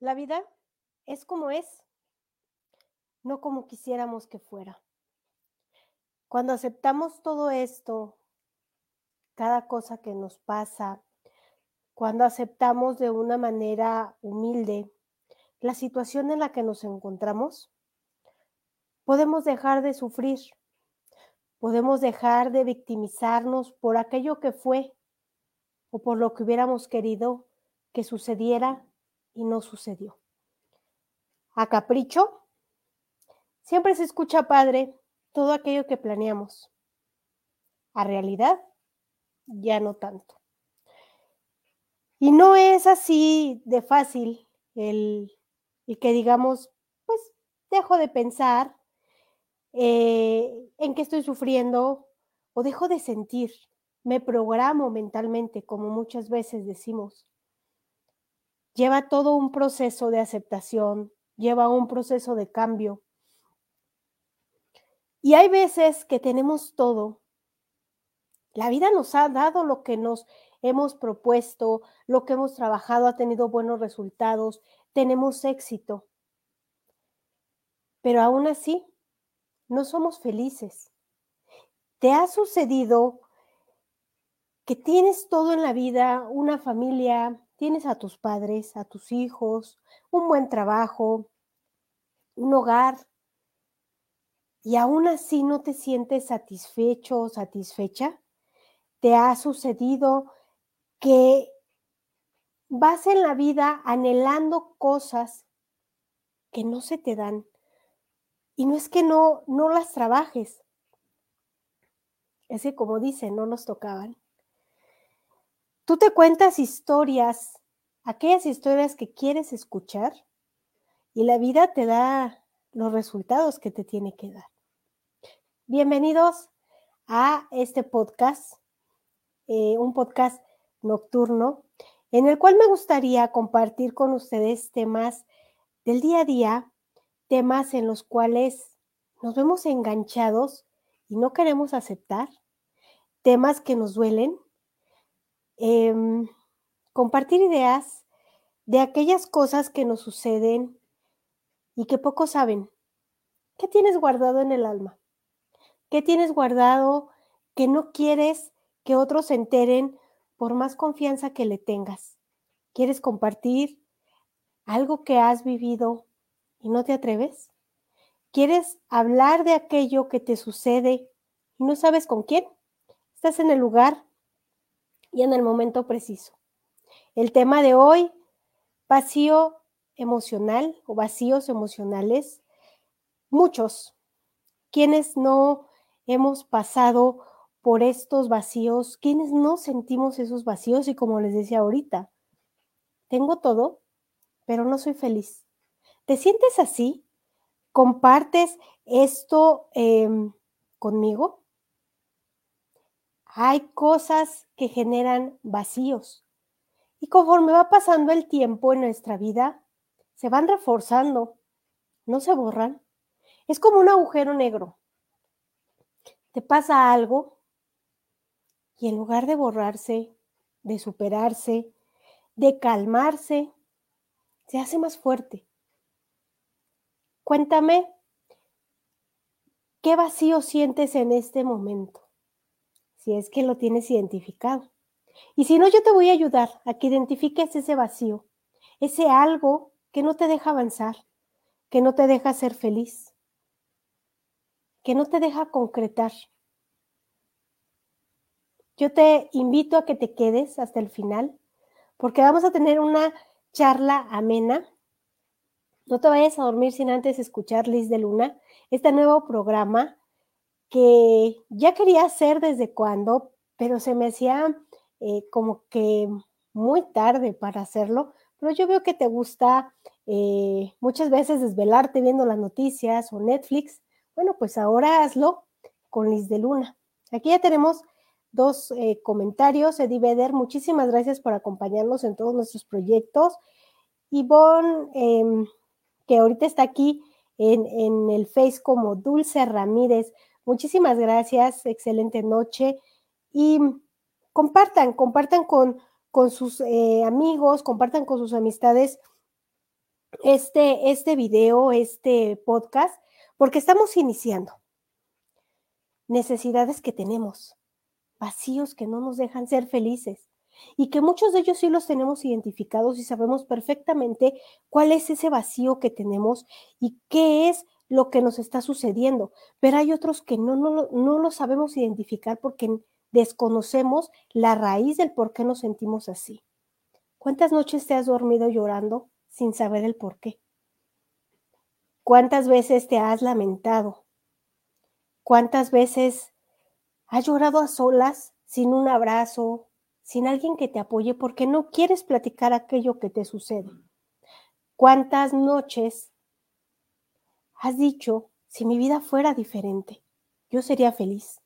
La vida es como es, no como quisiéramos que fuera. Cuando aceptamos todo esto, cada cosa que nos pasa, cuando aceptamos de una manera humilde la situación en la que nos encontramos, podemos dejar de sufrir, podemos dejar de victimizarnos por aquello que fue o por lo que hubiéramos querido que sucediera y no sucedió. A capricho, siempre se escucha padre todo aquello que planeamos. A realidad, ya no tanto. Y no es así de fácil el, el que digamos, pues dejo de pensar en qué estoy sufriendo o dejo de sentir, me programo mentalmente, como muchas veces decimos. Lleva todo un proceso de aceptación, lleva un proceso de cambio. Y hay veces que tenemos todo. La vida nos ha dado lo que nos hemos propuesto, lo que hemos trabajado ha tenido buenos resultados, tenemos éxito, pero aún así no somos felices. ¿Te ha sucedido que tienes todo en la vida, una familia, tienes a tus padres, a tus hijos, un buen trabajo, un hogar, y aún así no te sientes satisfecho o satisfecha? ¿Te ha sucedido que vas en la vida anhelando cosas que no se te dan? Y no es que no las trabajes, es que como dicen, no nos tocaban. Tú te cuentas historias, aquellas historias que quieres escuchar, y la vida te da los resultados que te tiene que dar. Bienvenidos a este podcast, un podcast nocturno, en el cual me gustaría compartir con ustedes temas del día a día, temas en los cuales nos vemos enganchados y no queremos aceptar, temas que nos duelen, em, compartir ideas de aquellas cosas que nos suceden y que pocos saben. ¿Qué tienes guardado en el alma? ¿Qué tienes guardado que no quieres que otros se enteren por más confianza que le tengas? ¿Quieres compartir algo que has vivido y no te atreves? ¿Quieres hablar de aquello que te sucede y no sabes con quién? Estás en el lugar y en el momento preciso. El tema de hoy, vacío emocional o vacíos emocionales. Muchos, quienes no hemos pasado por estos vacíos, quienes no sentimos esos vacíos y como les decía ahorita, tengo todo, pero no soy feliz. ¿Te sientes así? ¿Compartes esto conmigo? Hay cosas que generan vacíos y conforme va pasando el tiempo en nuestra vida, se van reforzando, no se borran. Es como un agujero negro. Te pasa algo y en lugar de borrarse, de superarse, de calmarse, se hace más fuerte. Cuéntame, ¿qué vacío sientes en este momento? Si es que lo tienes identificado. Y si no, yo te voy a ayudar a que identifiques ese vacío, ese algo que no te deja avanzar, que no te deja ser feliz, que no te deja concretar. Yo te invito a que te quedes hasta el final, porque vamos a tener una charla amena. No te vayas a dormir sin antes escuchar Liz de Luna, este nuevo programa que ya quería hacer desde cuando, pero se me hacía como que muy tarde para hacerlo, pero yo veo que te gusta muchas veces desvelarte viendo las noticias o Netflix. Bueno, pues ahora hazlo con Liz de Luna. Aquí ya tenemos dos comentarios. Eddie Vedder, muchísimas gracias por acompañarnos en todos nuestros proyectos. Ivonne, que ahorita está aquí en el Face como Dulce Ramírez, muchísimas gracias, excelente noche. Y compartan con sus amigos, compartan con sus amistades este video, este podcast, porque estamos iniciando. Necesidades que tenemos, vacíos que no nos dejan ser felices y que muchos de ellos sí los tenemos identificados y sabemos perfectamente cuál es ese vacío que tenemos y qué es lo que nos está sucediendo. Pero hay otros que no lo sabemos identificar porque desconocemos la raíz del por qué nos sentimos así. ¿Cuántas noches te has dormido llorando sin saber el por qué? ¿Cuántas veces te has lamentado? ¿Cuántas veces has llorado a solas, sin un abrazo, sin alguien que te apoye, porque no quieres platicar aquello que te sucede? ¿Cuántas noches has dicho, si mi vida fuera diferente, yo sería feliz?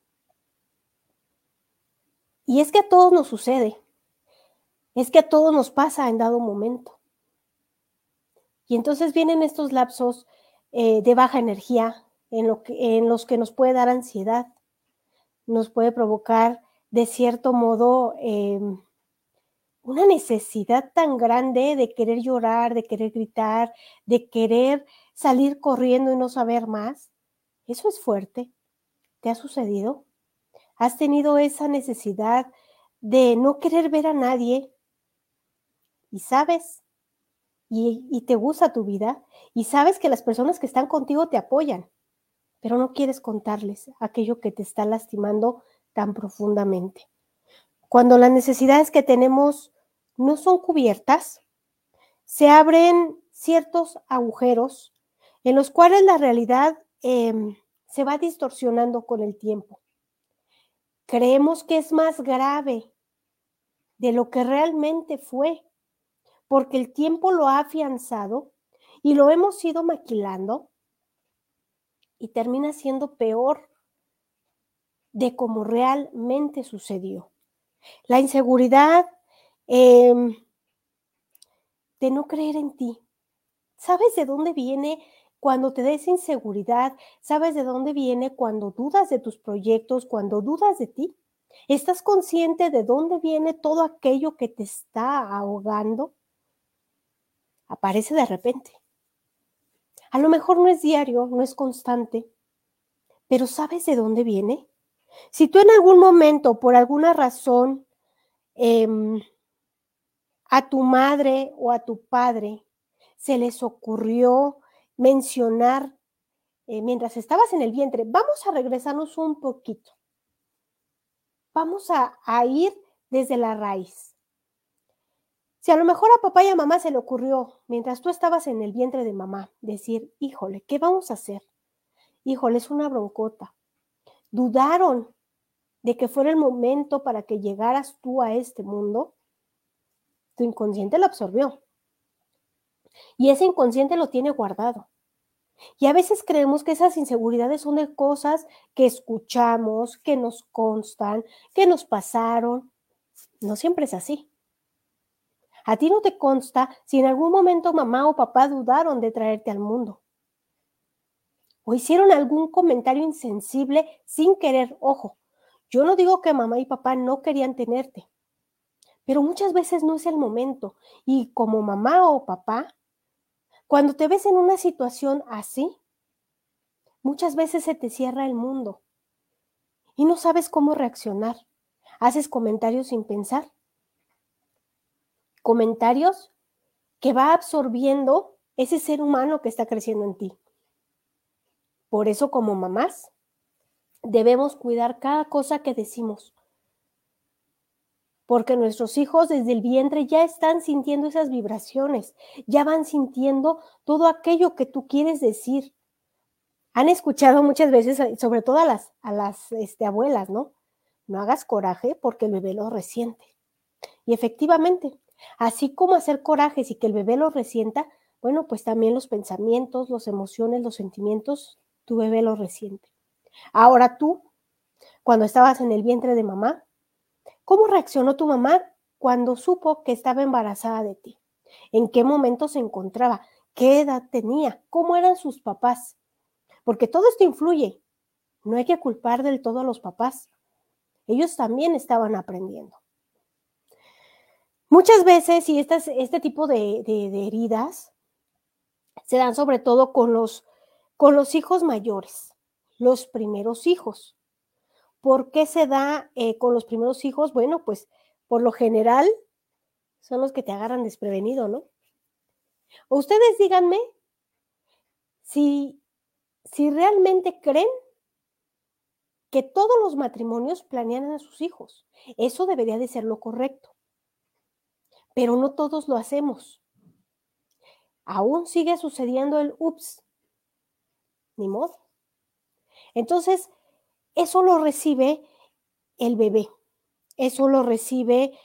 Y es que a todos nos sucede, es que a todos nos pasa en dado momento. Y entonces vienen estos lapsos de baja energía en los que nos puede dar ansiedad, nos puede provocar de cierto modo una necesidad tan grande de querer llorar, de querer gritar, de querer salir corriendo y no saber más. Eso es fuerte. ¿Te ha sucedido? ¿Has tenido esa necesidad de no querer ver a nadie y sabes y te gusta tu vida y sabes que las personas que están contigo te apoyan, pero no quieres contarles aquello que te está lastimando tan profundamente? Cuando las necesidades que tenemos no son cubiertas, se abren ciertos agujeros en los cuales la realidad se va distorsionando con el tiempo. Creemos que es más grave de lo que realmente fue, porque el tiempo lo ha afianzado y lo hemos ido maquilando y termina siendo peor de como realmente sucedió. La inseguridad de no creer en ti. ¿Sabes de dónde viene cuando te des inseguridad? ¿Sabes de dónde viene cuando dudas de tus proyectos, cuando dudas de ti? ¿Estás consciente de dónde viene todo aquello que te está ahogando? Aparece de repente. A lo mejor no es diario, no es constante, pero ¿sabes de dónde viene? Si tú en algún momento, por alguna razón, eh, a tu madre o a tu padre se les ocurrió mencionar mientras estabas en el vientre, vamos a regresarnos un poquito. Vamos a ir desde la raíz. Si a lo mejor a papá y a mamá se le ocurrió, mientras tú estabas en el vientre de mamá, decir, híjole, ¿qué vamos a hacer? Híjole, es una broncota. Dudaron de que fuera el momento para que llegaras tú a este mundo. Tu inconsciente lo absorbió. Y ese inconsciente lo tiene guardado. Y a veces creemos que esas inseguridades son de cosas que escuchamos, que nos constan, que nos pasaron. No siempre es así. A ti no te consta si en algún momento mamá o papá dudaron de traerte al mundo. O hicieron algún comentario insensible sin querer. Ojo, yo no digo que mamá y papá no querían tenerte, pero muchas veces no es el momento. Y como mamá o papá, cuando te ves en una situación así, muchas veces se te cierra el mundo y no sabes cómo reaccionar. Haces comentarios sin pensar. Comentarios que va absorbiendo ese ser humano que está creciendo en ti. Por eso, como mamás, debemos cuidar cada cosa que decimos, porque nuestros hijos desde el vientre ya están sintiendo esas vibraciones, ya van sintiendo todo aquello que tú quieres decir. Han escuchado muchas veces, sobre todo a las abuelas, ¿no? No hagas coraje porque el bebé lo resiente. Y efectivamente, así como hacer corajes y que el bebé lo resienta, bueno, pues también los pensamientos, las emociones, los sentimientos, tu bebé lo resiente. Ahora tú, cuando estabas en el vientre de mamá, ¿cómo reaccionó tu mamá cuando supo que estaba embarazada de ti? ¿En qué momento se encontraba? ¿Qué edad tenía? ¿Cómo eran sus papás? Porque todo esto influye. No hay que culpar del todo a los papás. Ellos también estaban aprendiendo. Muchas veces, y este tipo de heridas se dan sobre todo con los hijos mayores, los primeros hijos. ¿Por qué se da con los primeros hijos? Bueno, pues por lo general son los que te agarran desprevenido, ¿no? Ustedes díganme si, si realmente creen que todos los matrimonios planean a sus hijos. Eso debería de ser lo correcto, pero no todos lo hacemos. Aún sigue sucediendo el ups, ni modo. Entonces, eso lo recibe el bebé, eso lo recibe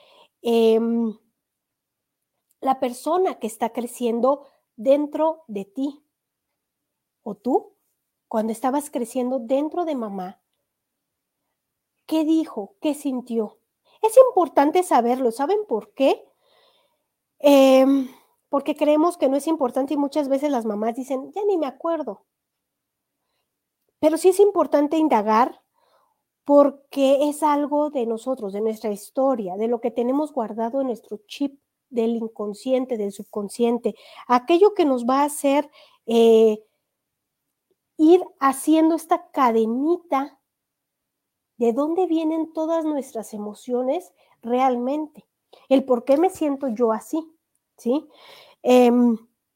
la persona que está creciendo dentro de ti. O tú, cuando estabas creciendo dentro de mamá, ¿qué dijo? ¿Qué sintió? Es importante saberlo. ¿Saben por qué? Em, Porque creemos que no es importante y muchas veces las mamás dicen, ya ni me acuerdo. Pero sí es importante indagar porque es algo de nosotros, de nuestra historia, de lo que tenemos guardado en nuestro chip del inconsciente, del subconsciente, aquello que nos va a hacer ir haciendo esta cadenita de dónde vienen todas nuestras emociones realmente, el por qué me siento yo así, ¿sí? Eh,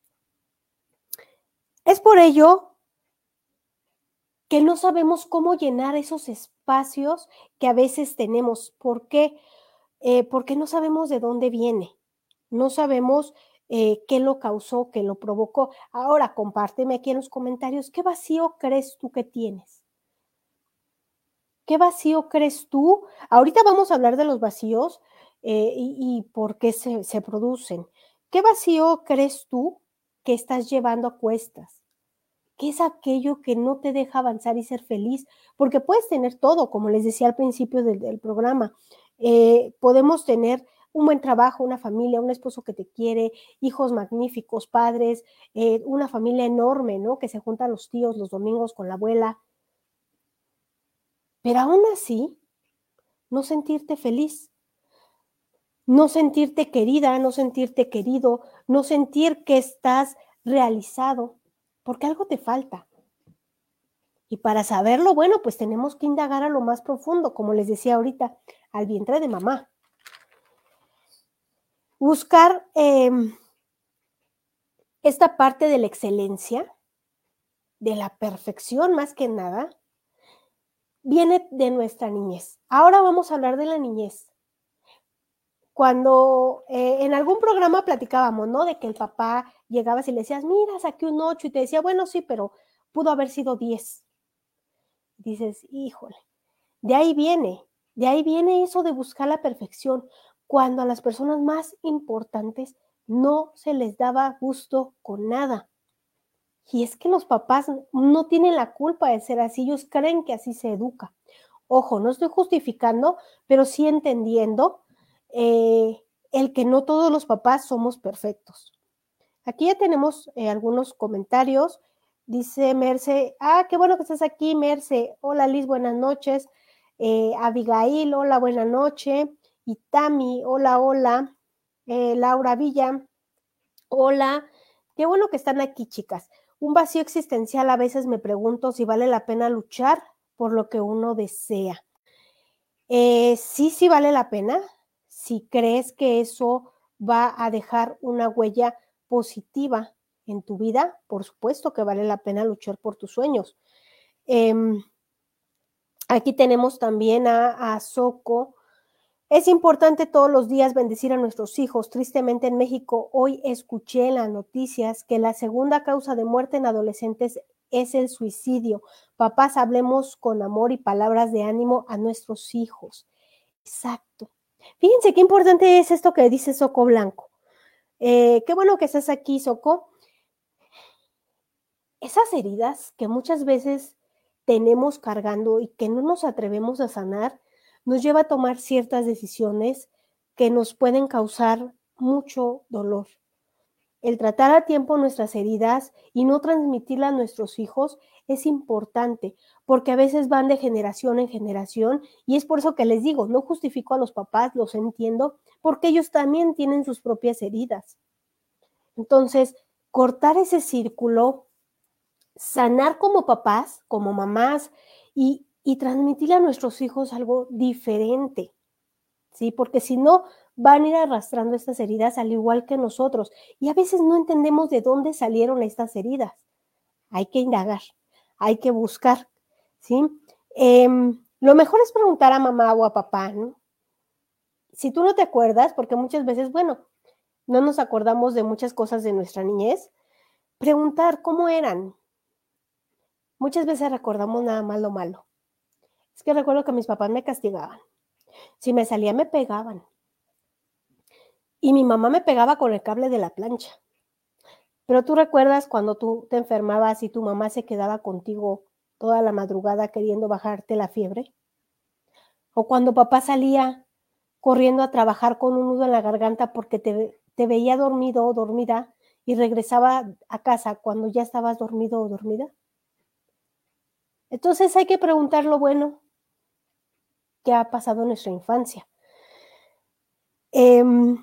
es por ello que no sabemos cómo llenar esos espacios que a veces tenemos. ¿Por qué? Porque no sabemos de dónde viene, no sabemos qué lo causó, qué lo provocó. Ahora, compárteme aquí en los comentarios, ¿qué vacío crees tú que tienes? ¿Qué vacío crees tú? Ahorita vamos a hablar de los vacíos y por qué se producen. ¿Qué vacío crees tú que estás llevando a cuestas? ¿Qué es aquello que no te deja avanzar y ser feliz? Porque puedes tener todo, como les decía al principio del programa. Podemos tener un buen trabajo, una familia, un esposo que te quiere, hijos magníficos, padres, una familia enorme, ¿no? Que se juntan los tíos los domingos con la abuela. Pero aún así, no sentirte feliz, no sentirte querida, no sentirte querido, no sentir que estás realizado, porque algo te falta. Y para saberlo, bueno, pues tenemos que indagar a lo más profundo, como les decía ahorita, al vientre de mamá. Buscar esta parte de la excelencia, de la perfección más que nada, viene de nuestra niñez. Ahora vamos a hablar de la niñez. Cuando en algún programa platicábamos, ¿no? De que el papá llegabas y le decías, mira, saqué un 8 y te decía, bueno, sí, pero pudo haber sido 10. Dices, híjole, de ahí viene eso de buscar la perfección, cuando a las personas más importantes no se les daba gusto con nada. Y es que los papás no tienen la culpa de ser así, ellos creen que así se educa. Ojo, no estoy justificando, pero sí entendiendo eh, el que no todos los papás somos perfectos. Aquí ya tenemos algunos comentarios. Dice Merce, qué bueno que estás aquí, Merce. Hola Liz, buenas noches. Abigail, hola, buena noche. Y Tami, hola, hola. Laura Villa, hola. Qué bueno que están aquí, chicas. Un vacío existencial, a veces me pregunto si vale la pena luchar por lo que uno desea. Sí vale la pena. Si crees que eso va a dejar una huella positiva en tu vida, por supuesto que vale la pena luchar por tus sueños. Aquí tenemos también a Soco. Es importante todos los días bendecir a nuestros hijos. Tristemente en México hoy escuché en las noticias que la segunda causa de muerte en adolescentes es el suicidio. Papás, hablemos con amor y palabras de ánimo a nuestros hijos. Exacto. Fíjense qué importante es esto que dice Soco Blanco. Qué bueno que estás aquí, Soco. Esas heridas que muchas veces tenemos cargando y que no nos atrevemos a sanar, nos lleva a tomar ciertas decisiones que nos pueden causar mucho dolor. El tratar a tiempo nuestras heridas y no transmitirlas a nuestros hijos es importante, porque a veces van de generación en generación y es por eso que les digo, no justifico a los papás, los entiendo, porque ellos también tienen sus propias heridas. Entonces, cortar ese círculo, sanar como papás, como mamás y transmitirle a nuestros hijos algo diferente, ¿sí? Porque si no, van a ir arrastrando estas heridas al igual que nosotros. Y a veces no entendemos de dónde salieron estas heridas. Hay que indagar, hay que buscar, ¿sí? Lo mejor es preguntar a mamá o a papá, ¿no? Si tú no te acuerdas, porque muchas veces, bueno, no nos acordamos de muchas cosas de nuestra niñez, preguntar cómo eran. Muchas veces recordamos nada más lo malo. Es que recuerdo que mis papás me castigaban. Si me salía, me pegaban. Y mi mamá me pegaba con el cable de la plancha. Pero tú recuerdas cuando tú te enfermabas y tu mamá se quedaba contigo toda la madrugada queriendo bajarte la fiebre. O cuando papá salía corriendo a trabajar con un nudo en la garganta porque te veía dormido o dormida y regresaba a casa cuando ya estabas dormido o dormida. Entonces hay que preguntar lo bueno que ha pasado en nuestra infancia. Em,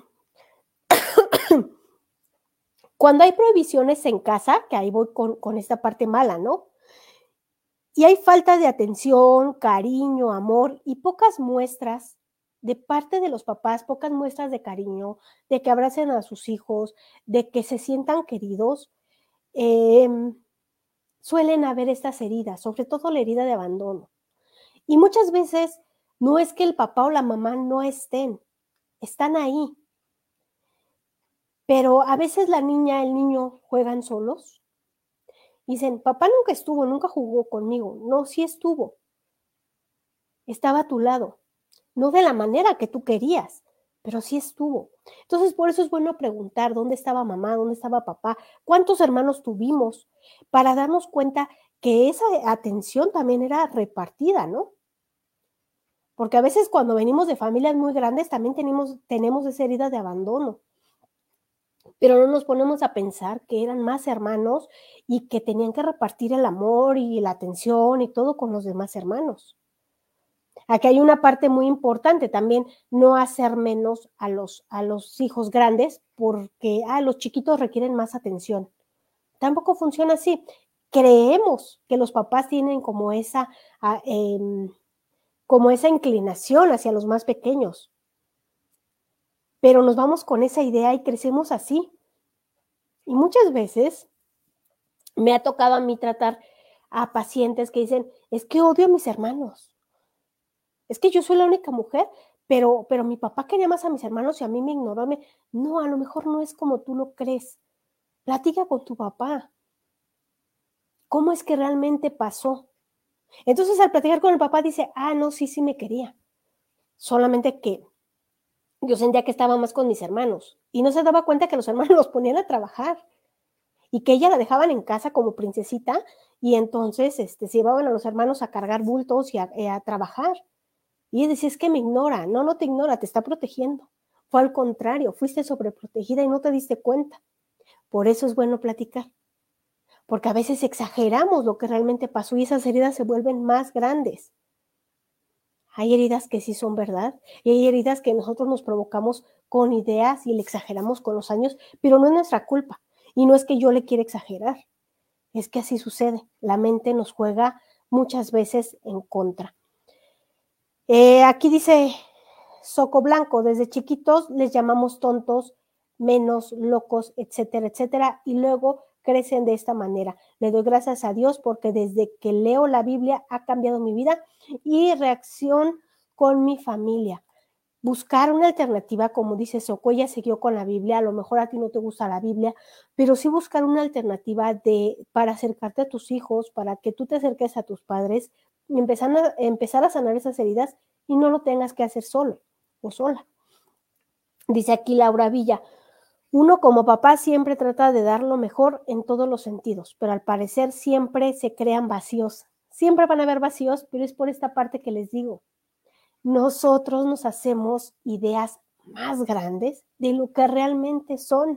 Cuando hay prohibiciones en casa, que ahí voy con esta parte mala, ¿no? Y hay falta de atención, cariño, amor y pocas muestras de parte de los papás, pocas muestras de cariño, de que abracen a sus hijos, de que se sientan queridos, em, suelen haber estas heridas, sobre todo la herida de abandono. Y muchas veces no es que el papá o la mamá no estén, están ahí, pero a veces la niña, el niño juegan solos. Dicen, papá nunca estuvo, nunca jugó conmigo. No, sí estuvo, estaba a tu lado, no de la manera que tú querías, pero sí estuvo. Entonces, por eso es bueno preguntar dónde estaba mamá, dónde estaba papá, cuántos hermanos tuvimos, para darnos cuenta que esa atención también era repartida, ¿no? Porque a veces cuando venimos de familias muy grandes también tenemos esa herida de abandono, pero no nos ponemos a pensar que eran más hermanos y que tenían que repartir el amor y la atención y todo con los demás hermanos. Aquí hay una parte muy importante también, no hacer menos a los hijos grandes porque los chiquitos requieren más atención. Tampoco funciona así. Creemos que los papás tienen ah, em, como esa inclinación hacia los más pequeños, pero nos vamos con esa idea y crecemos así. Y muchas veces me ha tocado a mí tratar a pacientes que dicen, es que odio a mis hermanos, es que yo soy la única mujer, pero mi papá quería más a mis hermanos y a mí me ignoró. No, a lo mejor no es como tú lo crees. Platica con tu papá. ¿Cómo es que realmente pasó? Entonces, al platicar con el papá dice, no, sí, sí me quería. Solamente que yo sentía que estaba más con mis hermanos y no se daba cuenta que los hermanos los ponían a trabajar y que ella la dejaban en casa como princesita y entonces se llevaban a los hermanos a cargar bultos y a trabajar. Y ella decía, es que me ignora. No, no te ignora, te está protegiendo. Fue al contrario, fuiste sobreprotegida y no te diste cuenta. Por eso es bueno platicar, porque a veces exageramos lo que realmente pasó y esas heridas se vuelven más grandes. Hay heridas que sí son verdad y hay heridas que nosotros nos provocamos con ideas y le exageramos con los años, pero no es nuestra culpa. Y no es que yo le quiera exagerar, es que así sucede. La mente nos juega muchas veces en contra. Aquí dice Soco Blanco, desde chiquitos les llamamos tontos, menos, locos, etcétera, etcétera, y luego crecen de esta manera. Le doy gracias a Dios porque desde que leo la Biblia ha cambiado mi vida y reacción con mi familia. Buscar una alternativa, como dice Soco, ella siguió con la Biblia, a lo mejor a ti no te gusta la Biblia, pero sí buscar una alternativa para acercarte a tus hijos, para que tú te acerques a tus padres y empezar a sanar esas heridas y no lo tengas que hacer solo o sola. Dice aquí Laura Villa, uno como papá siempre trata de dar lo mejor en todos los sentidos, pero al parecer siempre se crean vacíos. Siempre van a haber vacíos, pero es por esta parte que les digo. Nosotros nos hacemos ideas más grandes de lo que realmente son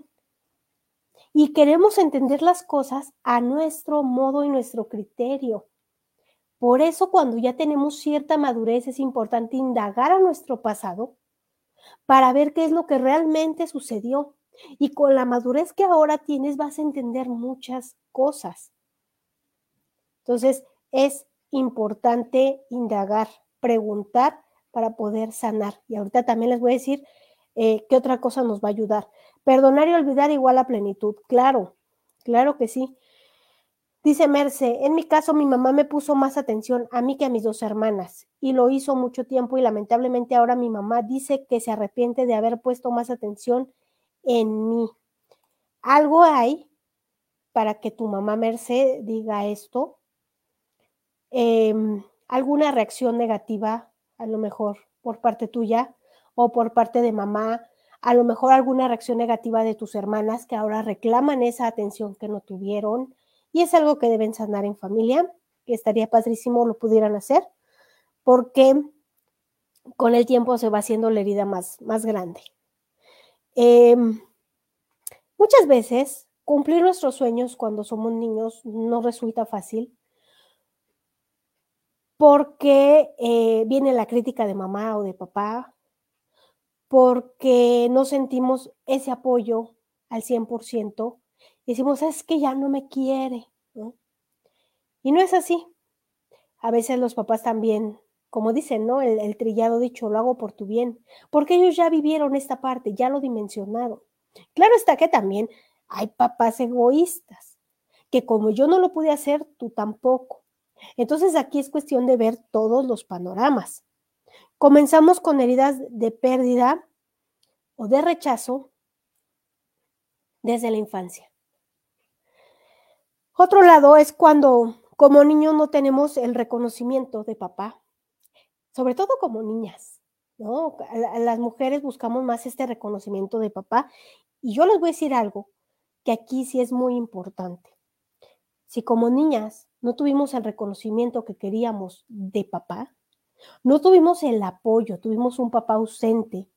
y queremos entender las cosas a nuestro modo y nuestro criterio. Por eso cuando ya tenemos cierta madurez es importante indagar a nuestro pasado para ver qué es lo que realmente sucedió Y con la madurez que ahora tienes vas a entender muchas cosas. Entonces, es importante indagar, preguntar para poder sanar. Y ahorita también les voy a decir qué otra cosa nos va a ayudar. Perdonar y olvidar igual a plenitud. Claro, claro que sí. Dice Merce, en mi caso mi mamá me puso más atención a mí que a mis 2 hermanas y lo hizo mucho tiempo y lamentablemente ahora mi mamá dice que se arrepiente de haber puesto más atención en mí. Algo hay para que tu mamá Merce diga esto, alguna reacción negativa, a lo mejor por parte tuya o por parte de mamá, a lo mejor alguna reacción negativa de tus hermanas que ahora reclaman esa atención que no tuvieron y es algo que deben sanar en familia, que estaría padrísimo lo pudieran hacer, porque con el tiempo se va haciendo la herida más grande. Muchas veces cumplir nuestros sueños cuando somos niños no resulta fácil porque viene la crítica de mamá o de papá, porque no sentimos ese apoyo al 100%, y decimos: "Es que ya no me quiere", ¿no? Y no es así. A veces los papás también, como dicen, ¿no? El trillado dicho: "Lo hago por tu bien", porque ellos ya vivieron esta parte, ya lo dimensionaron. Claro está que también hay papás egoístas, que como yo no lo pude hacer, tú tampoco. Entonces, aquí es cuestión de ver todos los panoramas. Comenzamos con heridas de pérdida o de rechazo desde la infancia. Otro lado es cuando como niños no tenemos el reconocimiento de papá, sobre todo como niñas, ¿no? A las mujeres buscamos más este reconocimiento de papá y yo les voy a decir algo que aquí sí es muy importante. Si como niñas no tuvimos el reconocimiento que queríamos de papá, no tuvimos el apoyo, tuvimos un papá ausente,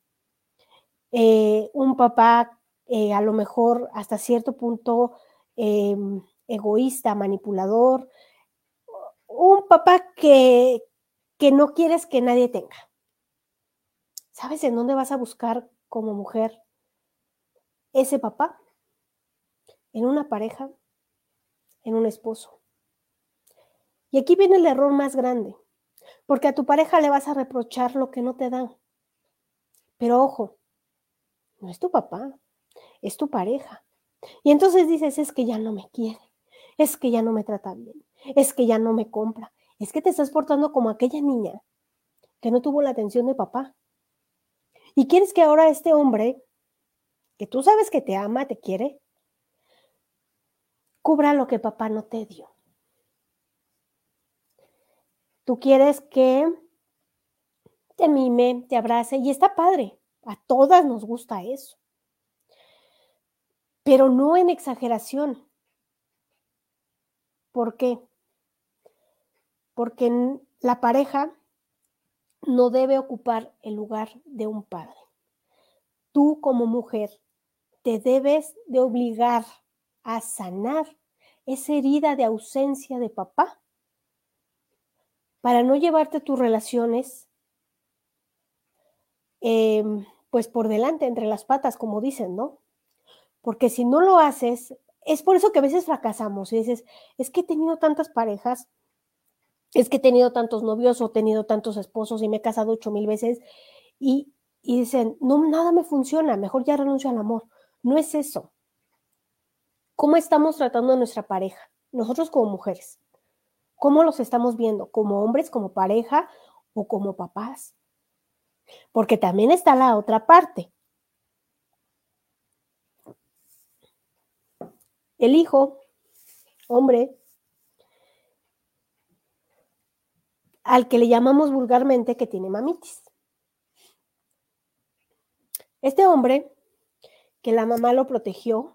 un papá a lo mejor hasta cierto punto egoísta, manipulador, un papá que no quieres que nadie tenga. ¿Sabes en dónde vas a buscar como mujer ese papá? En una pareja, en un esposo. Y aquí viene el error más grande, porque a tu pareja le vas a reprochar lo que no te dan. Pero ojo, no es tu papá, es tu pareja. Y entonces dices, es que ya no me quiere, es que ya no me trata bien, es que ya no me compra, es que te estás portando como aquella niña que no tuvo la atención de papá. Y quieres que ahora este hombre, que tú sabes que te ama, te quiere, cubra lo que papá no te dio. Tú quieres que te mime, te abrace y está padre. A todas nos gusta eso, pero no en exageración. ¿Por qué? Porque la pareja no debe ocupar el lugar de un padre. Tú como mujer te debes de obligar a sanar esa herida de ausencia de papá para no llevarte tus relaciones pues por delante, entre las patas, como dicen, ¿no? Porque si no lo haces, es por eso que a veces fracasamos y dices, es que he tenido tantas parejas, es que he tenido tantos novios o he tenido tantos esposos y me he casado 8,000 veces y, y dicen, no, nada me funciona, mejor ya renuncio al amor. No es eso. ¿Cómo estamos tratando a nuestra pareja? Nosotros como mujeres. ¿Cómo los estamos viendo? ¿Como hombres, como pareja o como papás? Porque también está la otra parte. El hijo, hombre, al que le llamamos vulgarmente que tiene mamitis. Este hombre, que la mamá lo protegió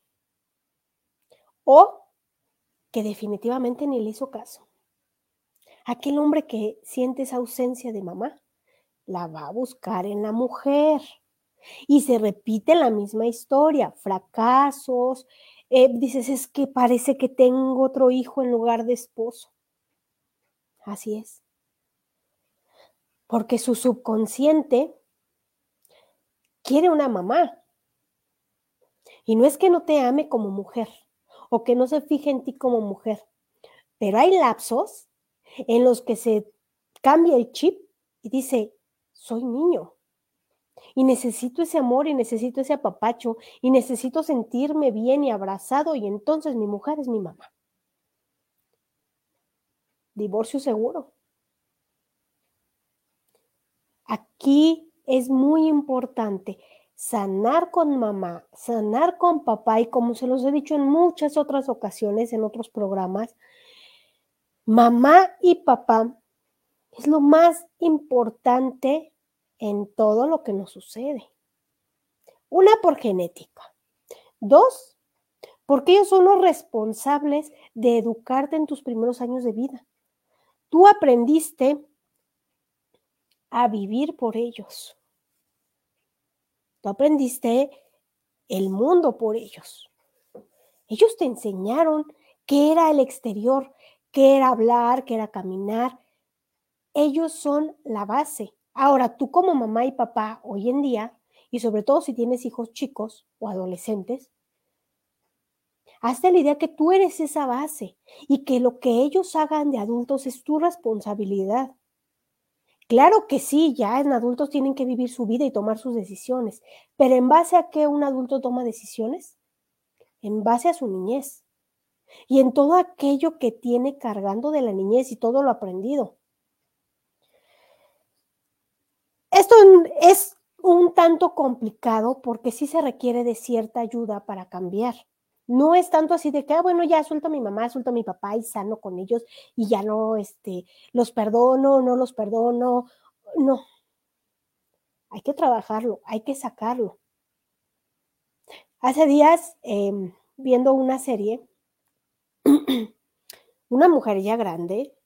o que definitivamente ni le hizo caso. Aquel hombre que siente esa ausencia de mamá, la va a buscar en la mujer. Y se repite la misma historia, fracasos, dices, es que parece que tengo otro hijo en lugar de esposo. Así es. Porque su subconsciente quiere una mamá. Y no es que no te ame como mujer o que no se fije en ti como mujer, pero hay lapsos en los que se cambia el chip y dice, soy niño y necesito ese amor y necesito ese apapacho y necesito sentirme bien y abrazado y entonces mi mujer es mi mamá. Divorcio seguro. Aquí es muy importante sanar con mamá, sanar con papá y como se los he dicho en muchas otras ocasiones, en otros programas, mamá y papá es lo más importante en todo lo que nos sucede. Una, por genética. Dos, porque ellos son los responsables de educarte en tus primeros años de vida. Tú aprendiste a vivir por ellos. Tú aprendiste el mundo por ellos. Ellos te enseñaron qué era el exterior, qué era hablar, qué era caminar. Ellos son la base. Ahora, tú como mamá y papá hoy en día, y sobre todo si tienes hijos chicos o adolescentes, hazte la idea que tú eres esa base y que lo que ellos hagan de adultos es tu responsabilidad. Claro que sí, ya en adultos tienen que vivir su vida y tomar sus decisiones, pero ¿en base a qué un adulto toma decisiones? En base a su niñez y en todo aquello que tiene cargando de la niñez y todo lo aprendido. Esto es un tanto complicado porque sí se requiere de cierta ayuda para cambiar. No es tanto así de que, bueno, ya suelto a mi mamá, suelto a mi papá y sano con ellos y ya no, los perdono, no los perdono. No, hay que trabajarlo, hay que sacarlo. Hace días, viendo una serie, una mujer ya grande,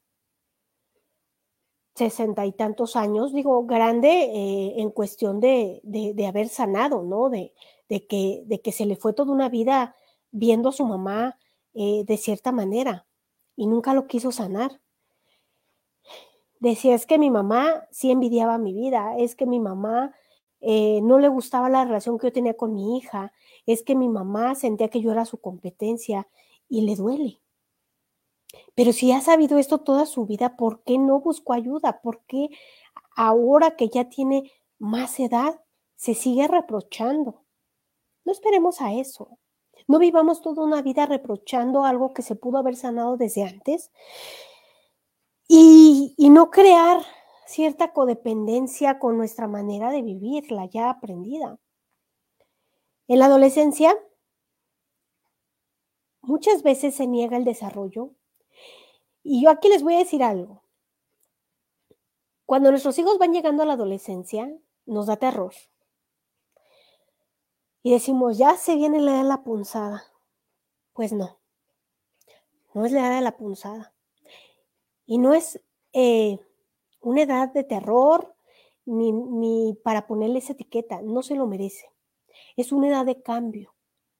60 y tantos años, digo, grande en cuestión de haber sanado, ¿no? De que se le fue toda una vida viendo a su mamá de cierta manera y nunca lo quiso sanar. Decía, es que mi mamá sí envidiaba mi vida, es que mi mamá no le gustaba la relación que yo tenía con mi hija, es que mi mamá sentía que yo era su competencia y le duele. Pero si ha sabido esto toda su vida, ¿por qué no buscó ayuda? ¿Por qué ahora que ya tiene más edad se sigue reprochando? No esperemos a eso. No vivamos toda una vida reprochando algo que se pudo haber sanado desde antes y no crear cierta codependencia con nuestra manera de vivir, la ya aprendida. En la adolescencia, muchas veces se niega el desarrollo y yo aquí les voy a decir algo. Cuando nuestros hijos van llegando a la adolescencia, nos da terror. Y decimos, ya se viene la edad de la punzada. Pues no, no es la edad de la punzada. Y no es una edad de terror ni para ponerle esa etiqueta, no se lo merece. Es una edad de cambio.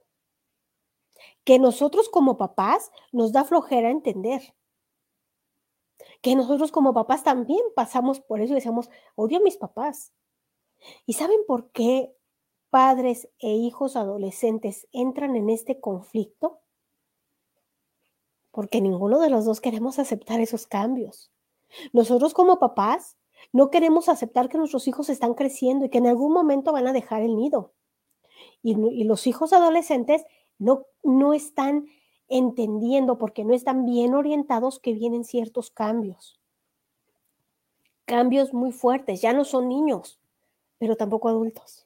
Que nosotros como papás nos da flojera entender. Que nosotros como papás también pasamos por eso y decimos, odio a mis papás. ¿Y saben por qué padres e hijos adolescentes entran en este conflicto? Porque ninguno de los dos queremos aceptar esos cambios. Nosotros como papás no queremos aceptar que nuestros hijos están creciendo y que en algún momento van a dejar el nido. Y los hijos adolescentes no están entendiendo porque no están bien orientados que vienen ciertos cambios. Cambios muy fuertes, ya no son niños, pero tampoco adultos.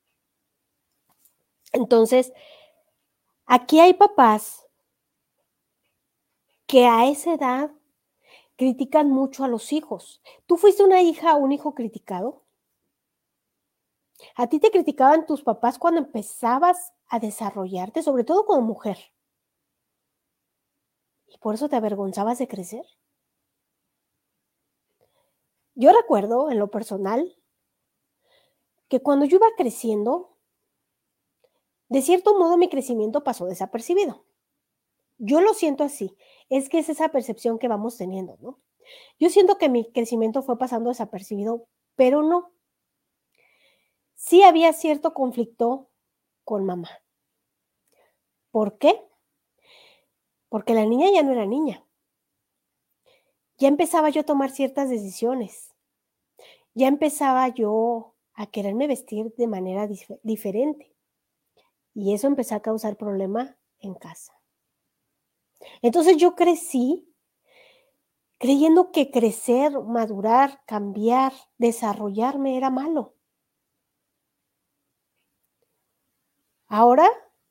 Entonces, aquí hay papás que a esa edad critican mucho a los hijos. ¿Tú fuiste una hija o un hijo criticado? ¿A ti te criticaban tus papás cuando empezabas a desarrollarte, sobre todo como mujer? ¿Y por eso te avergonzabas de crecer? Yo recuerdo, en lo personal, que cuando yo iba creciendo, de cierto modo mi crecimiento pasó desapercibido. Yo lo siento así, es que es esa percepción que vamos teniendo, ¿no? Yo siento que mi crecimiento fue pasando desapercibido, pero no. Sí había cierto conflicto con mamá. ¿Por qué? Porque la niña ya no era niña. Ya empezaba yo a tomar ciertas decisiones. Ya empezaba yo a quererme vestir de manera diferente. Y eso empezó a causar problema en casa. Entonces yo crecí creyendo que crecer, madurar, cambiar, desarrollarme era malo. Ahora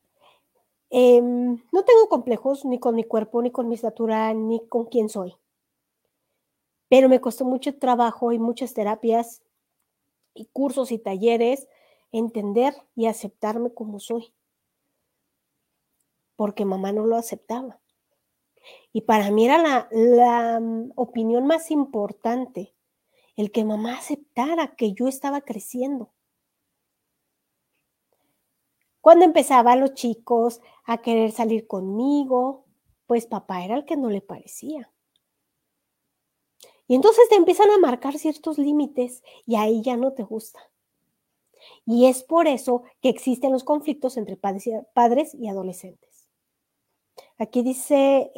no tengo complejos ni con mi cuerpo, ni con mi estatura, ni con quién soy. Pero me costó mucho trabajo y muchas terapias y cursos y talleres entender y aceptarme como soy, porque mamá no lo aceptaba. Y para mí era la opinión más importante, el que mamá aceptara que yo estaba creciendo. Cuando empezaban los chicos a querer salir conmigo, pues papá era el que no le parecía. Y entonces te empiezan a marcar ciertos límites y ahí ya no te gusta. Y es por eso que existen los conflictos entre padres y adolescentes. Aquí dice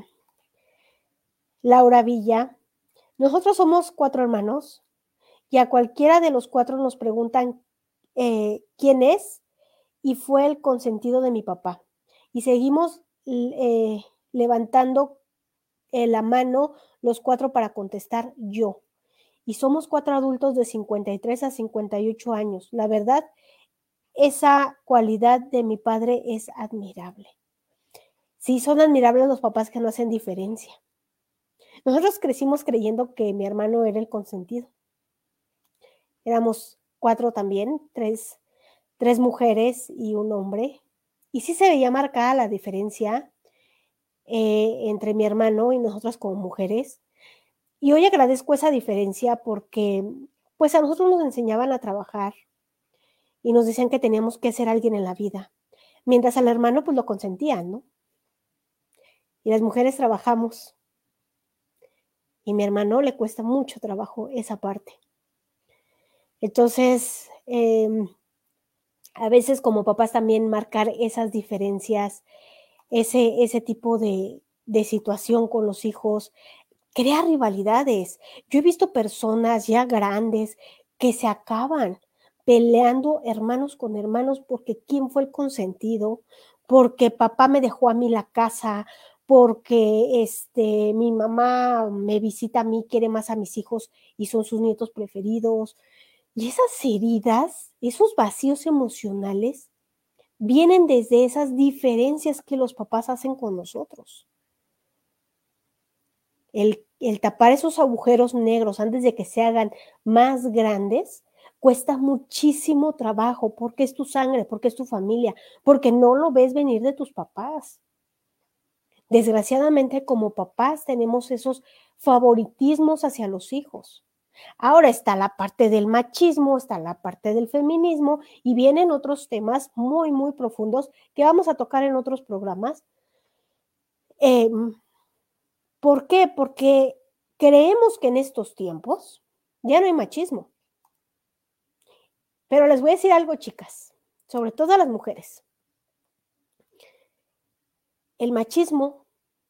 Laura Villa, nosotros somos 4 hermanos y a cualquiera de los 4 nos preguntan quién es y fue el consentido de mi papá. Y seguimos levantando la mano los 4 para contestar yo. Y somos 4 adultos de 53 a 58 años. La verdad, esa cualidad de mi padre es admirable. Sí, son admirables los papás que no hacen diferencia. Nosotros crecimos creyendo que mi hermano era el consentido. Éramos 4 también, 3 mujeres y un hombre. Y sí se veía marcada la diferencia entre mi hermano y nosotras como mujeres. Y hoy agradezco esa diferencia porque, pues, a nosotros nos enseñaban a trabajar y nos decían que teníamos que ser alguien en la vida, mientras al hermano, pues, lo consentían, ¿no? Y las mujeres trabajamos, y mi hermano le cuesta mucho trabajo esa parte. Entonces, a veces como papás también marcar esas diferencias, ese tipo de situación con los hijos, crea rivalidades. Yo he visto personas ya grandes que se acaban peleando hermanos con hermanos porque quién fue el consentido, porque papá me dejó a mí la casa, porque mi mamá me visita a mí, quiere más a mis hijos y son sus nietos preferidos. Y esas heridas, esos vacíos emocionales, vienen desde esas diferencias que los papás hacen con nosotros. El tapar esos agujeros negros antes de que se hagan más grandes, cuesta muchísimo trabajo, porque es tu sangre, porque es tu familia, porque no lo ves venir de tus papás. Desgraciadamente, como papás tenemos esos favoritismos hacia los hijos. Ahora está la parte del machismo, está la parte del feminismo y vienen otros temas muy, muy profundos que vamos a tocar en otros programas. ¿Por qué? Porque creemos que en estos tiempos ya no hay machismo. Pero les voy a decir algo, chicas, sobre todo a las mujeres. El machismo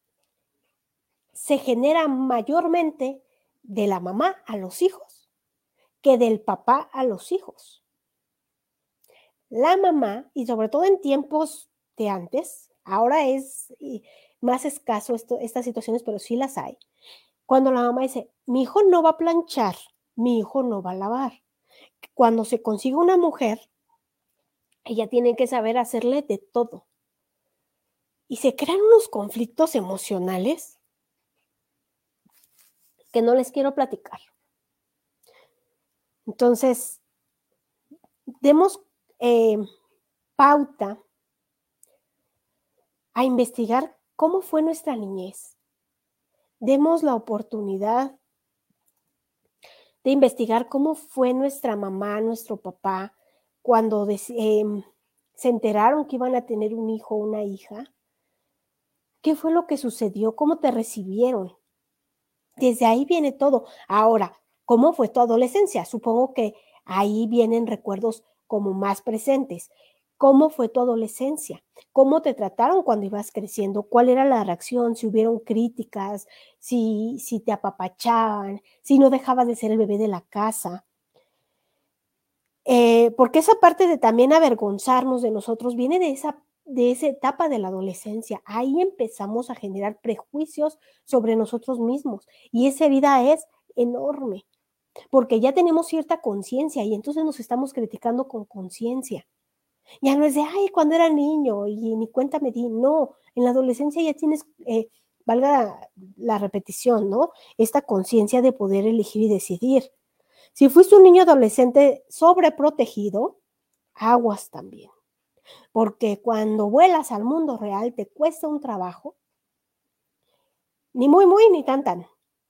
se genera mayormente de la mamá a los hijos que del papá a los hijos. La mamá, y sobre todo en tiempos de antes, ahora es más escaso estas situaciones, pero sí las hay. Cuando la mamá dice, mi hijo no va a planchar, mi hijo no va a lavar. Cuando se consigue una mujer, ella tiene que saber hacerle de todo. Y se crean unos conflictos emocionales que no les quiero platicar. Entonces, demos pauta a investigar cómo fue nuestra niñez. Demos la oportunidad de investigar cómo fue nuestra mamá, nuestro papá, cuando se enteraron que iban a tener un hijo o una hija. ¿Qué fue lo que sucedió? ¿Cómo te recibieron? Desde ahí viene todo. Ahora, ¿cómo fue tu adolescencia? Supongo que ahí vienen recuerdos como más presentes. ¿Cómo fue tu adolescencia? ¿Cómo te trataron cuando ibas creciendo? ¿Cuál era la reacción? Si hubieron críticas, si te apapachaban, si no dejabas de ser el bebé de la casa. Porque esa parte de también avergonzarnos de nosotros viene de esa etapa de la adolescencia. Ahí empezamos a generar prejuicios sobre nosotros mismos y esa herida es enorme, porque ya tenemos cierta conciencia y entonces nos estamos criticando con conciencia. Ya no es de, ay, cuando era niño y ni cuenta me di. No, en la adolescencia ya tienes, valga la repetición, ¿no? Esta conciencia de poder elegir y decidir. Si fuiste un niño adolescente sobreprotegido, aguas también, porque cuando vuelas al mundo real te cuesta un trabajo, ni muy, muy, ni tan, tan.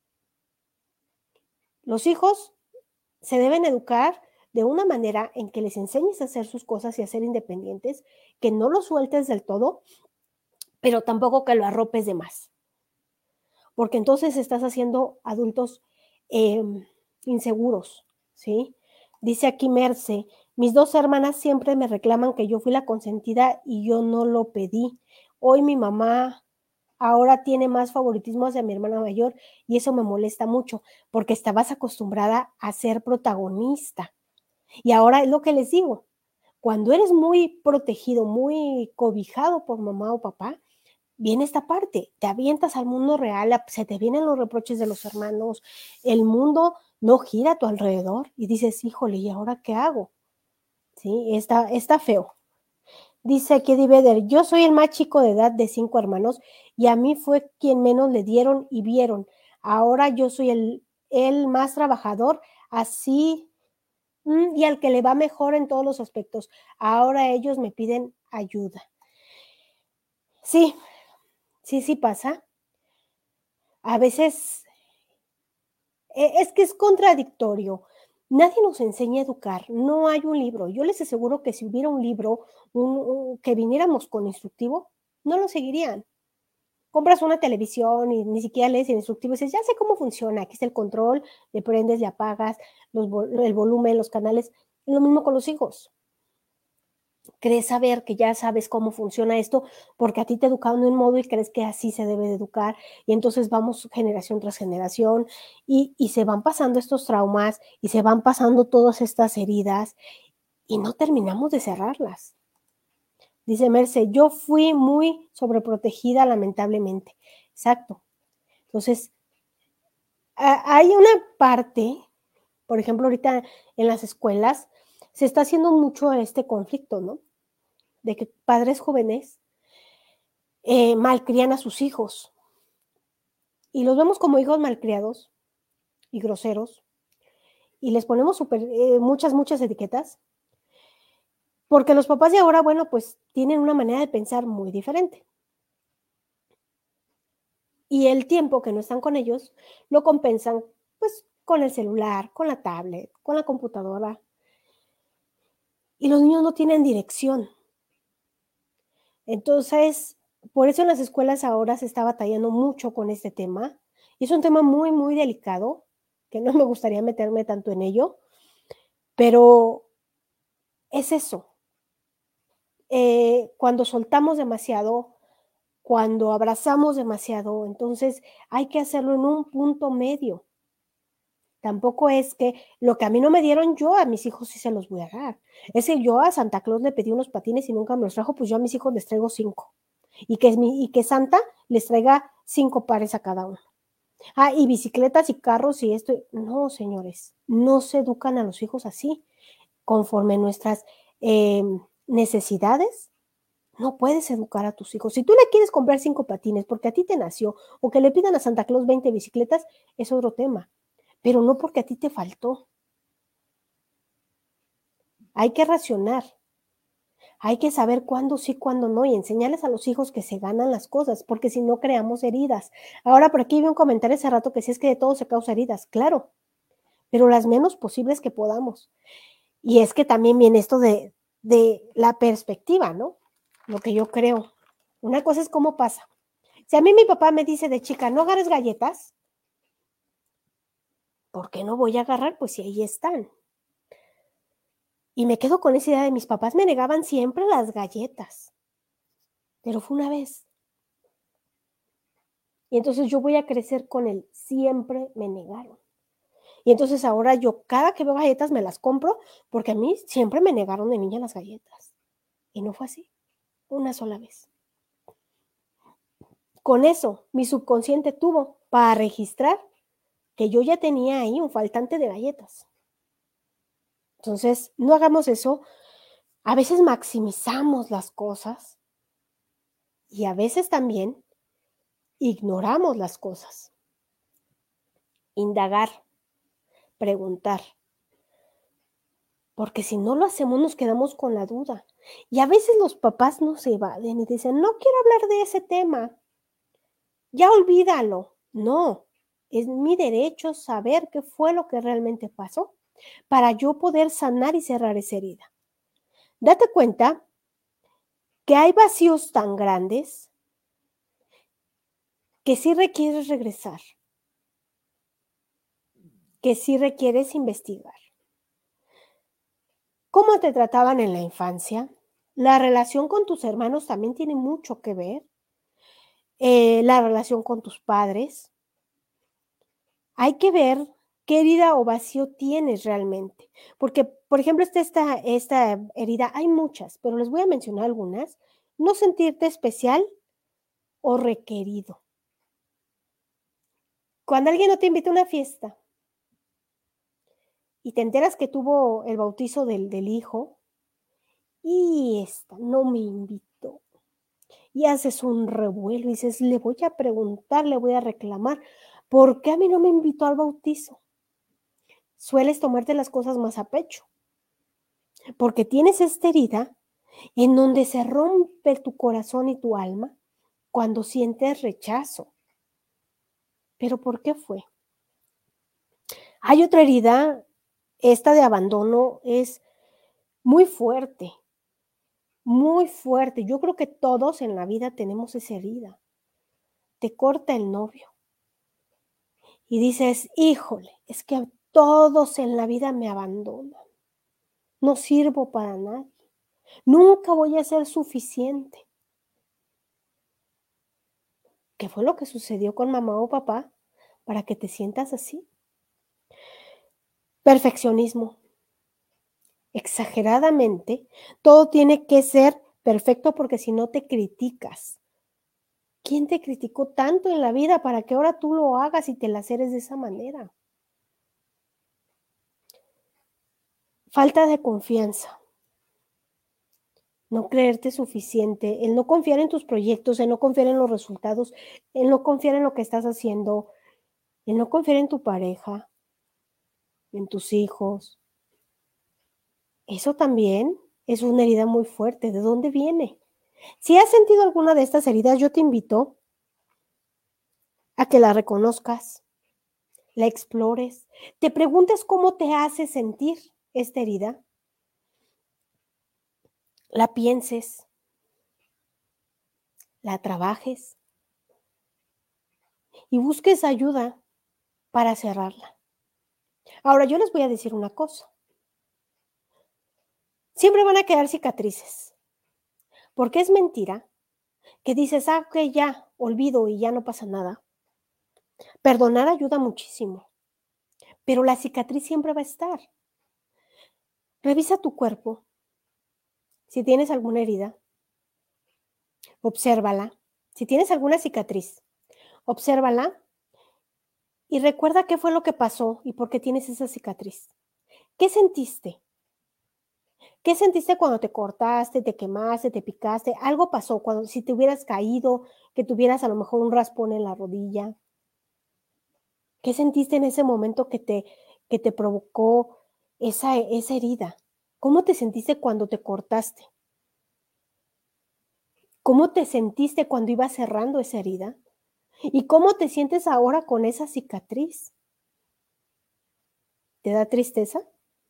Los hijos se deben educar de una manera en que les enseñes a hacer sus cosas y a ser independientes, que no los sueltes del todo, pero tampoco que lo arropes de más, porque entonces estás haciendo adultos eh, inseguros, ¿sí? Dice aquí Merce, mis 2 hermanas siempre me reclaman que yo fui la consentida y yo no lo pedí. Hoy mi mamá ahora tiene más favoritismo hacia mi hermana mayor y eso me molesta mucho porque estabas acostumbrada a ser protagonista. Y ahora es lo que les digo, cuando eres muy protegido, muy cobijado por mamá o papá, viene esta parte, te avientas al mundo real, se te vienen los reproches de los hermanos, el mundo no gira a tu alrededor y dices, híjole, ¿y ahora qué hago? Sí, está feo. Dice aquí Eddie Vedder, yo soy el más chico de edad de 5 hermanos y a mí fue quien menos le dieron y vieron. Ahora yo soy el más trabajador, así, y al que le va mejor en todos los aspectos. Ahora ellos me piden ayuda. Sí, sí pasa. A veces es que es contradictorio. Nadie nos enseña a educar, no hay un libro. Yo les aseguro que si hubiera un libro que viniéramos con instructivo, no lo seguirían. Compras una televisión y ni siquiera lees el instructivo y dices, ya sé cómo funciona, aquí está el control, le prendes, le apagas, el volumen, los canales. Es lo mismo con los hijos. Crees saber que ya sabes cómo funciona esto porque a ti te educaron de un modo y crees que así se debe de educar y entonces vamos generación tras generación y se van pasando estos traumas y se van pasando todas estas heridas y no terminamos de cerrarlas. Dice Merce, yo fui muy sobreprotegida lamentablemente. Exacto. Entonces, hay una parte, por ejemplo, ahorita en las escuelas se está haciendo mucho este conflicto, ¿no? De que padres jóvenes malcrían a sus hijos y los vemos como hijos malcriados y groseros y les ponemos muchas etiquetas porque los papás de ahora, bueno, pues tienen una manera de pensar muy diferente. Y el tiempo que no están con ellos lo compensan pues con el celular, con la tablet, con la computadora. Y los niños no tienen dirección. Entonces, por eso en las escuelas ahora se está batallando mucho con este tema. Y es un tema muy, muy delicado, que no me gustaría meterme tanto en ello, pero es eso. Cuando soltamos demasiado, cuando abrazamos demasiado, entonces hay que hacerlo en un punto medio. Tampoco es que lo que a mí no me dieron, yo a mis hijos sí se los voy a dar. Es que yo a Santa Claus le pedí unos patines y nunca me los trajo, pues yo a mis hijos les traigo 5. Y que Santa les traiga 5 pares a cada uno. Ah, y bicicletas y carros y esto. No, señores, no se educan a los hijos así. Conforme nuestras necesidades, no puedes educar a tus hijos. Si tú le quieres comprar 5 patines porque a ti te nació, o que le pidan a Santa Claus 20 bicicletas, es otro tema. Pero no porque a ti te faltó. Hay que racionar. Hay que saber cuándo sí, cuándo no, y enseñarles a los hijos que se ganan las cosas, porque si no creamos heridas. Ahora, por aquí vi un comentario hace rato que sí es que de todo se causa heridas, claro, pero las menos posibles que podamos. Y es que también viene esto de la perspectiva, ¿no? Lo que yo creo. Una cosa es cómo pasa. Si a mí mi papá me dice de chica, no agarres galletas, ¿por qué no voy a agarrar? Pues si ahí están. Y me quedo con esa idea de mis papás me negaban siempre las galletas, pero fue una vez. Y entonces yo voy a crecer con el siempre me negaron. Y entonces ahora yo cada que veo galletas me las compro, porque a mí siempre me negaron de niña las galletas. Y no fue así, una sola vez. Con eso, mi subconsciente tuvo para registrar que yo ya tenía ahí un faltante de galletas. Entonces, no hagamos eso. A veces maximizamos las cosas y a veces también ignoramos las cosas. Indagar, preguntar. Porque si no lo hacemos nos quedamos con la duda. Y a veces los papás nos evaden y dicen, no quiero hablar de ese tema. Ya olvídalo. No, es mi derecho saber qué fue lo que realmente pasó para yo poder sanar y cerrar esa herida. Date cuenta que hay vacíos tan grandes que sí requieres regresar, que sí requieres investigar. ¿Cómo te trataban en la infancia? La relación con tus hermanos también tiene mucho que ver. La relación con tus padres. Hay que ver qué herida o vacío tienes realmente. Porque, por ejemplo, esta herida, hay muchas, pero les voy a mencionar algunas. No sentirte especial o requerido. Cuando alguien no te invita a una fiesta y te enteras que tuvo el bautizo del hijo y esta no me invitó. Y haces un revuelo y dices, le voy a preguntar, le voy a reclamar, ¿por qué a mí no me invitó al bautizo? Sueles tomarte las cosas más a pecho, porque tienes esta herida en donde se rompe tu corazón y tu alma cuando sientes rechazo. ¿Pero por qué fue? Hay otra herida, esta de abandono es muy fuerte, muy fuerte. Yo creo que todos en la vida tenemos esa herida. Te corta el novio y dices, híjole, es que todos en la vida me abandonan. No sirvo para nadie. Nunca voy a ser suficiente. ¿Qué fue lo que sucedió con mamá o papá para que te sientas así? Perfeccionismo. Exageradamente, todo tiene que ser perfecto porque si no te criticas. ¿Quién te criticó tanto en la vida para que ahora tú lo hagas y te laceres de esa manera? Falta de confianza. No creerte suficiente, el no confiar en tus proyectos, el no confiar en los resultados, el no confiar en lo que estás haciendo, el no confiar en tu pareja, en tus hijos. Eso también es una herida muy fuerte. ¿De dónde viene? Si has sentido alguna de estas heridas, yo te invito a que la reconozcas, la explores, te preguntes cómo te hace sentir esta herida, la pienses, la trabajes y busques ayuda para cerrarla. Ahora, yo les voy a decir una cosa. Siempre van a quedar cicatrices, porque es mentira que dices, que ya, olvido y ya no pasa nada. Perdonar ayuda muchísimo, pero la cicatriz siempre va a estar. Revisa tu cuerpo. Si tienes alguna herida, obsérvala. Si tienes alguna cicatriz, obsérvala y recuerda qué fue lo que pasó y por qué tienes esa cicatriz. ¿Qué sentiste? ¿Qué sentiste cuando te cortaste, te quemaste, te picaste? Algo pasó cuando si te hubieras caído, que tuvieras a lo mejor un raspón en la rodilla. ¿Qué sentiste en ese momento que te provocó esa herida? ¿Cómo te sentiste cuando te cortaste? ¿Cómo te sentiste cuando ibas cerrando esa herida? ¿Y cómo te sientes ahora con esa cicatriz? ¿Te da tristeza?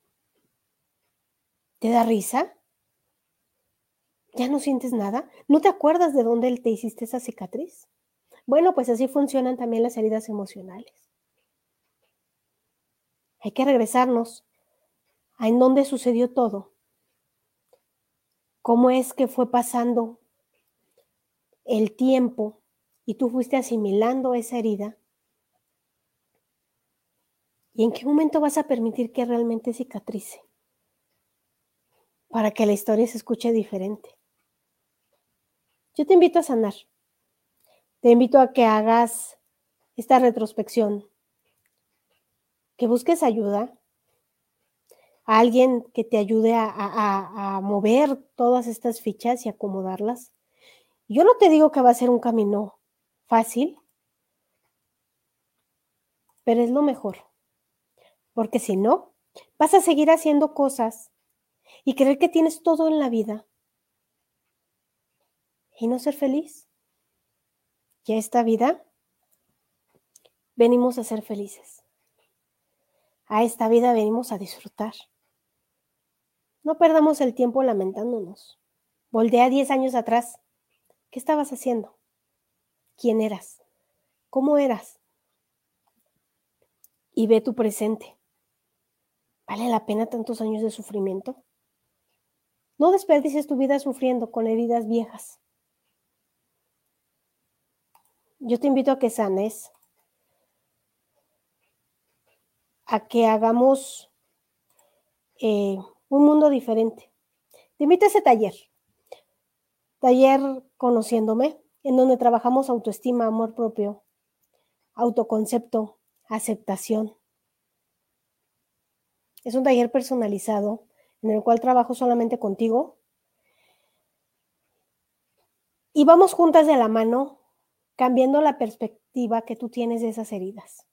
¿Te da risa? ¿Ya no sientes nada? ¿No te acuerdas de dónde te hiciste esa cicatriz? Bueno, pues así funcionan también las heridas emocionales. Hay que regresarnos a en dónde sucedió todo cómo es que fue pasando el tiempo y tú fuiste asimilando esa herida, y en qué momento vas a permitir que realmente cicatrice para que la historia se escuche diferente. Yo te invito a sanar, te invito a que hagas esta retrospección, que busques ayuda, a alguien que te ayude a mover todas estas fichas y acomodarlas. Yo no te digo que va a ser un camino fácil, pero es lo mejor, porque si no, vas a seguir haciendo cosas y creer que tienes todo en la vida y no ser feliz. Y a esta vida venimos a ser felices. A esta vida venimos a disfrutar. No perdamos el tiempo lamentándonos. Voltea 10 años atrás. ¿Qué estabas haciendo? ¿Quién eras? ¿Cómo eras? Y ve tu presente. ¿Vale la pena tantos años de sufrimiento? No desperdicies tu vida sufriendo con heridas viejas. Yo te invito a que sanes, a que hagamos un mundo diferente. Te invito a ese taller Conociéndome, en donde trabajamos autoestima, amor propio, autoconcepto, aceptación. Es un taller personalizado en el cual trabajo solamente contigo y vamos juntas de la mano cambiando la perspectiva que tú tienes de esas heridas.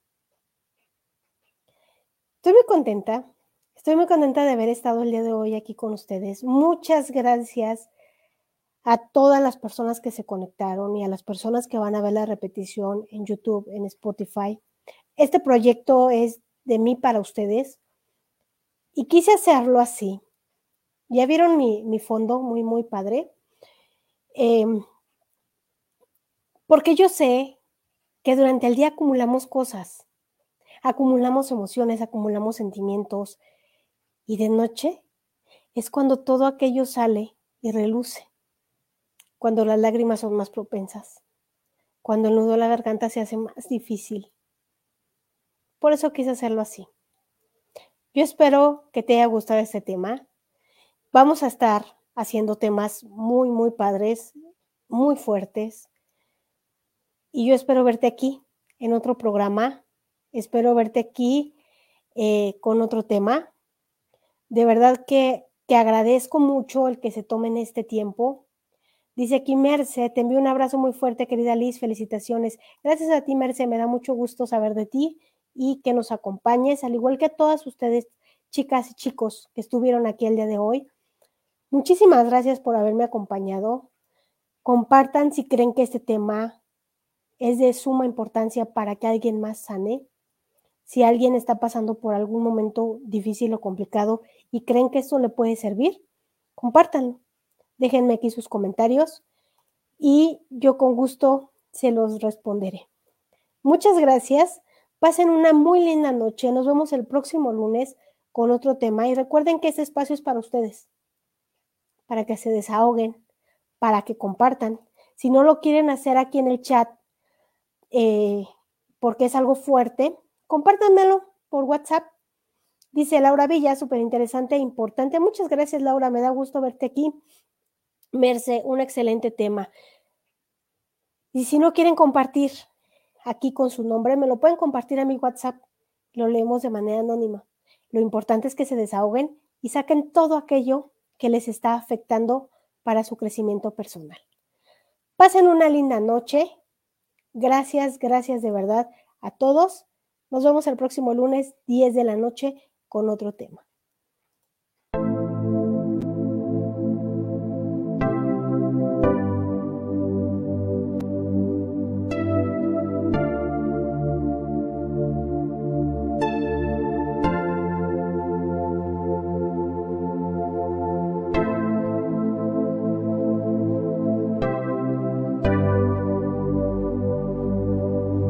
Estoy muy contenta de haber estado el día de hoy aquí con ustedes. Muchas gracias a todas las personas que se conectaron y a las personas que van a ver la repetición en YouTube, en Spotify. Este proyecto es de mí para ustedes y quise hacerlo así. Ya vieron mi fondo, muy, muy padre. Porque yo sé que durante el día acumulamos cosas, acumulamos emociones, acumulamos sentimientos y de noche es cuando todo aquello sale y reluce, cuando las lágrimas son más propensas, cuando el nudo de la garganta se hace más difícil. Por eso quise hacerlo así. Yo espero que te haya gustado este tema. Vamos a estar haciendo temas muy, muy padres, muy fuertes. Y yo espero verte aquí en otro programa. Espero verte aquí con otro tema. De verdad que te agradezco mucho el que se tomen este tiempo. Dice aquí Merce, te envío un abrazo muy fuerte, querida Liz, felicitaciones. Gracias a ti, Merce, me da mucho gusto saber de ti y que nos acompañes, al igual que a todas ustedes, chicas y chicos que estuvieron aquí el día de hoy. Muchísimas gracias por haberme acompañado. Compartan si creen que este tema es de suma importancia para que alguien más sane. Si alguien está pasando por algún momento difícil o complicado y creen que esto le puede servir, compártanlo. Déjenme aquí sus comentarios y yo con gusto se los responderé. Muchas gracias. Pasen una muy linda noche. Nos vemos el próximo lunes con otro tema y recuerden que este espacio es para ustedes, para que se desahoguen, para que compartan. Si no lo quieren hacer aquí en el chat, porque es algo fuerte, compártanmelo por WhatsApp. Dice Laura Villa, súper interesante e importante. Muchas gracias, Laura, me da gusto verte aquí. Merce, un excelente tema. Y si no quieren compartir aquí con su nombre, me lo pueden compartir a mi WhatsApp. Lo leemos de manera anónima. Lo importante es que se desahoguen y saquen todo aquello que les está afectando para su crecimiento personal. Pasen una linda noche. Gracias, gracias de verdad a todos. Nos vemos el próximo lunes, 10 de la noche, con otro tema.